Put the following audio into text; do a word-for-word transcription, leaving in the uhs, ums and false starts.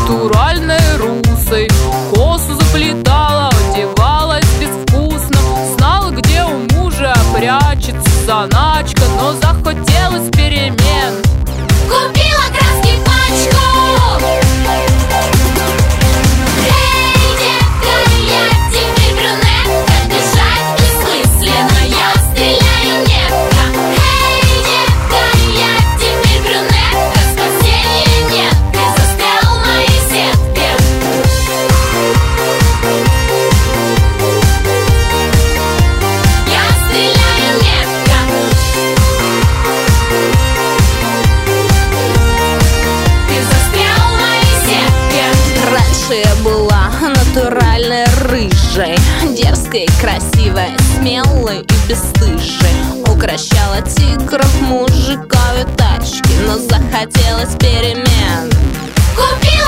натуральной русой. Косу заплетала, одевалась безвкусно, знала, где у мужа прячется заначка, но захотелось перемен. Купила краски пачку. Эй, детка, я теперь брюнетка, бежать бессмысленно, я стреляю метко. Эй, детка, я теперь брюнетка, спасения нет, ты застрял в моей сетке. Я стреляю метко. Ты застрял в моей сетке. Раньше я была натуральной рыжей, дерзкой, красивой, смелой и бесстыжей. Укращала тигров, мужиков и тачки, но захотелось перемен. Купила